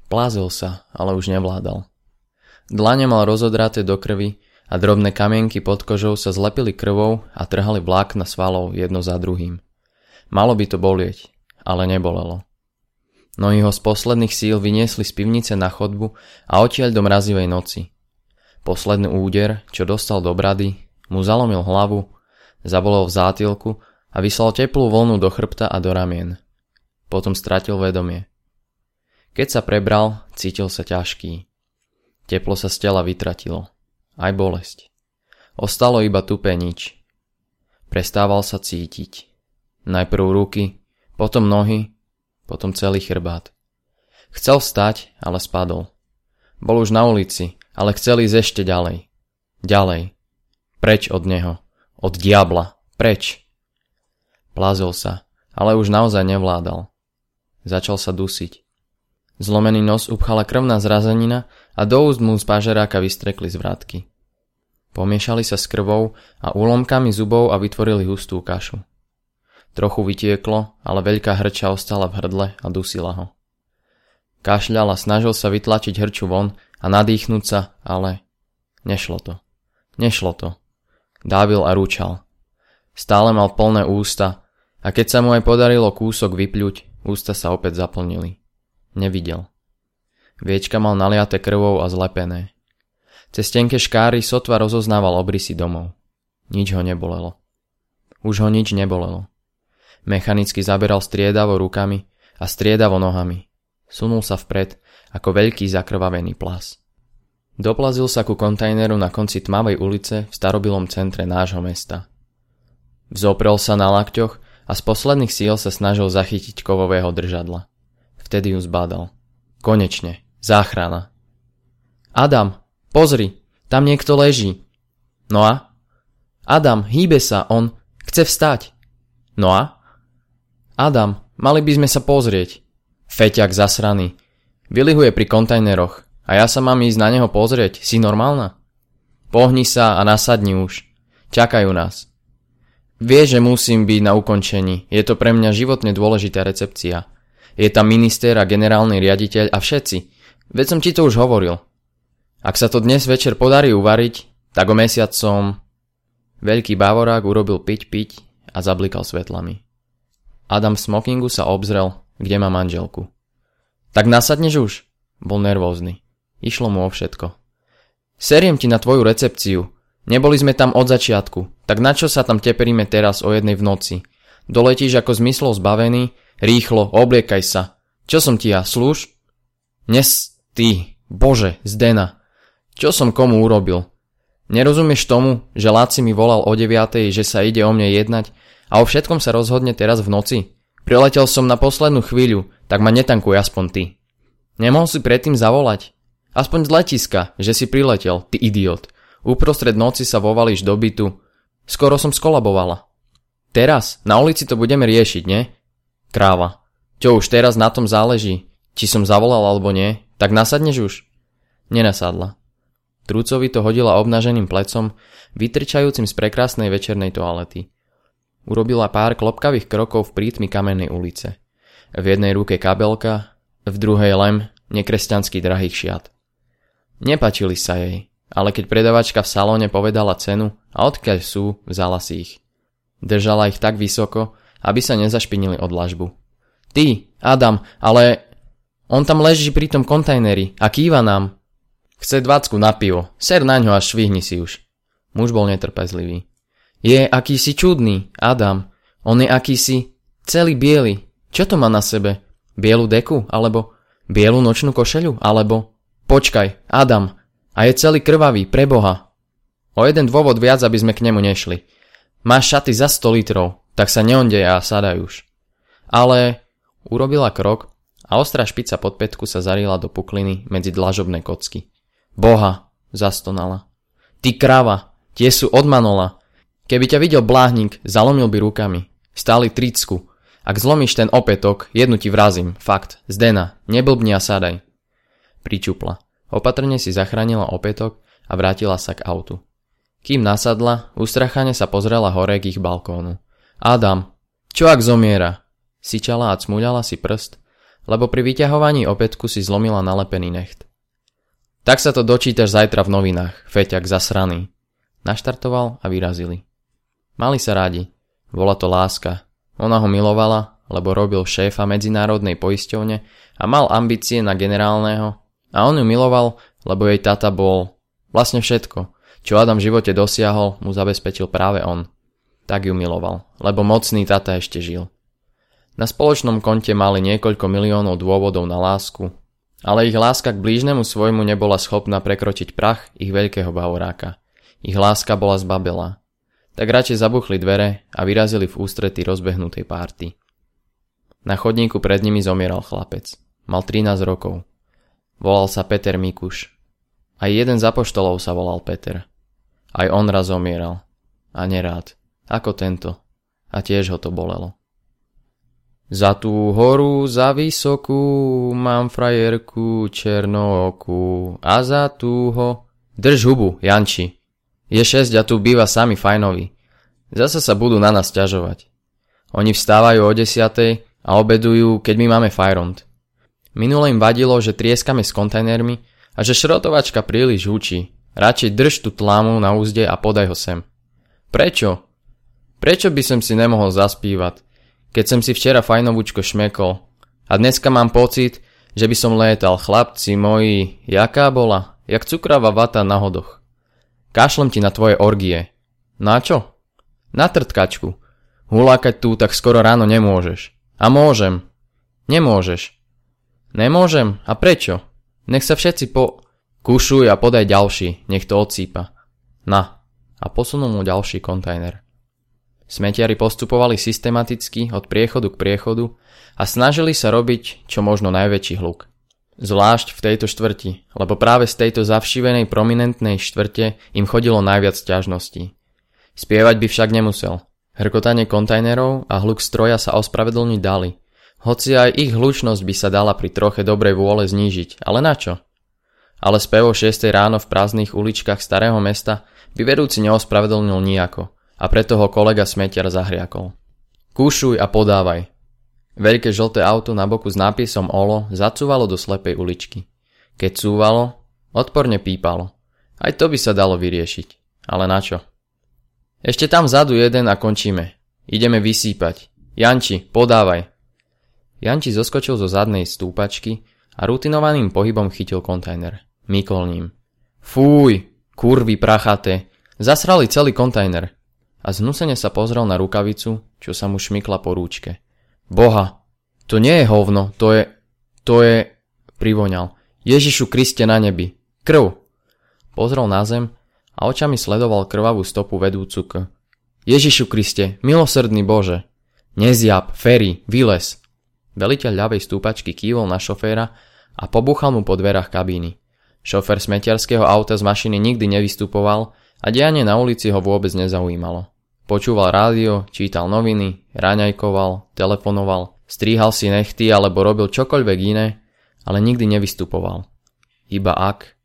Plázil sa, ale už nevládal. Dlane mal rozodraté do krvi a drobné kamienky pod kožou sa zlepili krvou a trhali vlákna svalov jedno za druhým. Malo by to bolieť, ale nebolelo. Nohy ho z posledných síl vyniesli z pivnice na chodbu a odtiaľ do mrazivej noci. Posledný úder, čo dostal do brady, mu zalomil hlavu, zabolel v zátylku a vyslal teplú vlnu do chrbta a do ramien. Potom stratil vedomie. Keď sa prebral, cítil sa ťažký. Teplo sa z tela vytratilo. Aj bolesť. Ostalo iba tupé nič. Prestával sa cítiť. Najprv ruky, potom nohy, potom celý chrbát. Chcel vstať, ale spadol. Bol už na ulici, ale chcel ísť ešte ďalej. Ďalej. Preč od neho. Od diabla. Preč. Plázol sa, ale už naozaj nevládal. Začal sa dusiť. Zlomený nos upchala krvná zrazenina a do úst mu z pážeráka vystrekli zvratky. Pomiešali sa s krvou a úlomkami zubov a vytvorili hustú kašu. Trochu vytieklo, ale veľká hrča ostala v hrdle a dusila ho. Kašľal a snažil sa vytlačiť hrču von a nadýchnúť sa, ale nešlo to. Nešlo to. Dávil a rúčal. Stále mal plné ústa a keď sa mu aj podarilo kúsok vypľuť, ústa sa opäť zaplnili. Nevidel. Viečka mal naliaté krvou a zlepené. Cez tenké škáry sotva rozoznával obrysy domov. Nič ho nebolelo. Už ho nič nebolelo. Mechanicky zaberal striedavo rukami a striedavo nohami. Sunul sa vpred ako veľký zakrvavený plas. Doplazil sa ku kontajneru na konci tmavej ulice v starobilom centre nášho mesta. Vzoprel sa na lakťoch a z posledných síl sa snažil zachytiť kovového držadla. Vtedy ju zbadal. Konečne. Záchrana. Adam, pozri, tam niekto leží. No a? Adam, hýbe sa, on chce vstať. No a? Adam, mali by sme sa pozrieť. Feťak zasraný. Vylihuje pri kontajneroch a ja sa mám ísť na neho pozrieť. Si normálna? Pohni sa a nasadni už. Čakajú nás. Vie, že musím byť na ukončení. Je to pre mňa životne dôležitá recepcia. Je tam minister a generálny riaditeľ a všetci. Veď som ti to už hovoril. Ak sa to dnes večer podarí uvariť, tak o mesiac som... Veľký bavorák urobil piť a zablikal svetlami. Adam v smokingu sa obzrel, kde má manželku. Tak nasadneš už? Bol nervózny. Išlo mu o všetko. Seriem ti na tvoju recepciu. Neboli sme tam od začiatku. Tak na čo sa tam teperíme teraz o 1:00 v noci? Doletíš ako zmyslov zbavený? Rýchlo, obliekaj sa. Čo som ti ja, slúž? Ty, bože, Zdena. Čo som komu urobil? Nerozumieš tomu, že Laci mi volal o 9:00, že sa ide o mne jednať a o všetkom sa rozhodne teraz v noci? Priletel som na poslednú chvíľu, tak ma netankuj aspoň ty. Nemohol si predtým zavolať? Aspoň z letiska, že si priletel, ty idiot. Uprostred noci sa vovalíš do bytu. Skoro som skolabovala. Teraz, na ulici to budeme riešiť, nie? Kráva. Čo už teraz na tom záleží? Či som zavolal alebo nie? Tak nasadneš už? Nenasadla. Trúcovi to hodila obnaženým plecom, vytrčajúcim z prekrásnej večernej toalety. Urobila pár klopkavých krokov v prítmi kamennej ulice. V jednej ruke kabelka, v druhej lem nekresťansky drahých šiat. Nepáčili sa jej, ale keď predavačka v salóne povedala cenu a odkiaľ sú, vzala si ich. Držala ich tak vysoko, aby sa nezašpinili od dlažbu. Ty, Adam, ale... On tam leží pri tom kontajneri a kýva nám. Chce 20 na pivo, ser na ňo a švihni si už. Muž bol netrpezlivý. Je akýsi čudný, Adam. On je akýsi celý biely. Čo to má na sebe? Bielu deku? Alebo bielu nočnú košeľu? Alebo... Počkaj, Adam. A je celý krvavý, preboha. O jeden dôvod viac, aby sme k nemu nešli. Máš šaty za 100 litrov, tak sa neondeja a sadaj už. Ale... Urobila krok a ostrá špica pod pätku sa zarila do pukliny medzi dlažobné kocky. Boha, zastonala. Ty krava, tie sú od manola. Keby ťa videl bláhnik, zalomil by rukami. Stáli 30. Ak zlomíš ten opätok, jednu ti vrazím, fakt. Zdena, neblbni a sadaj. Pričupla. Opatrne si zachránila opätok a vrátila sa k autu. Kým nasadla, ustrachane sa pozrela hore k ich balkónu. Adam, čo ak zomiera? Syčala a cmuľala si prst lebo pri vyťahovaní opätku si zlomila nalepený necht. Tak sa to dočítaš zajtra v novinách, feťak zasraný. Naštartoval a vyrazili. Mali sa rádi. Bola to láska. Ona ho milovala, lebo robil šéfa medzinárodnej poisťovne a mal ambície na generálneho a on ju miloval, lebo jej tata bol vlastne všetko, čo Adam v živote dosiahol, mu zabezpečil práve on. Tak ju miloval, lebo mocný tata ešte žil. Na spoločnom konte mali niekoľko miliónov dôvodov na lásku, ale ich láska k blížnemu svojmu nebola schopná prekročiť prach ich veľkého bavoráka. Ich láska bola zbabelá. Tak radšej zabuchli dvere a vyrazili v ústrety rozbehnutej párty. Na chodníku pred nimi zomieral chlapec. Mal 13 rokov. Volal sa Peter Mikuš. Aj jeden z apoštolov sa volal Peter. Aj on raz zomieral. A nerád. Ako tento. A tiež ho to bolelo. Za tú horu, za vysokú, mám frajerku černookú. A za túho... Drž hubu, Janči. Je 6 a tu býva sami fajnovi. Zasa sa budú na nás ťažovať. Oni vstávajú o 10:00 a obedujú, keď my máme fajront. Minule im vadilo, že trieskame s kontajnermi a že šrotovačka príliš hučí. Radšej drž tú tlámu na úzde a podaj ho sem. Prečo? Prečo by som si nemohol zaspívať, keď som si včera fajnovúčko šmekol? A dneska mám pocit, že by som létal. Chlapci moji, jaká bola? Jak cukravá vata na hodoch. Kašlem ti na tvoje orgie. Na čo? Na trtkačku. Hulákať tu tak skoro ráno nemôžeš. A môžem. Nemôžeš. Nemôžem? A prečo? Nech sa všetci kušuj a podaj ďalší, nech to odsýpa. Na. A posunul mu ďalší kontajner. Smetiari postupovali systematicky od priechodu k priechodu a snažili sa robiť čo možno najväčší hluk. Zvlášť v tejto štvrti, lebo práve z tejto zavšivenej prominentnej štvrte im chodilo najviac sťažností. Spievať by však nemusel. Hrkotanie kontajnerov a hluk stroja sa ospravedlniť dali, hoci aj ich hlučnosť by sa dala pri troche dobrej vôle znížiť, ale na čo? Ale spev o 6 ráno v prázdnych uličkách starého mesta by vedúci neospravedlnil nijako a preto ho kolega smetiar zahriakol. Kúšuj a podávaj. Veľké žlté auto na boku s nápisom OLO zacúvalo do slepej uličky. Keď cúvalo, odporne pípalo. Aj to by sa dalo vyriešiť. Ale na čo? Ešte tam vzadu jeden a končíme. Ideme vysýpať. Janči, podávaj. Janči zoskočil zo zadnej stúpačky a rutinovaným pohybom chytil kontajner. Mykol ním. Fúj, kurvy prachaté. Zasrali celý kontajner. A znusene sa pozrel na rukavicu, čo sa mu šmykla po rúčke. Boha, to nie je hovno, to je, privoňal. Ježišu Kriste na nebi, krv. Pozrel na zem a očami sledoval krvavú stopu vedúcu k Ježišu Kriste, milosrdný Bože. Nezjab, Ferry, vylez. Veliteľ ľavej stúpačky kývol na šoféra a pobúchal mu po dverách kabíny. Šofér smetiarského auta z mašiny nikdy nevystupoval a dianie na ulici ho vôbec nezaujímalo. Počúval rádio, čítal noviny, raňajkoval, telefonoval, strihal si nechty alebo robil čokoľvek iné, ale nikdy nevystupoval. Iba ak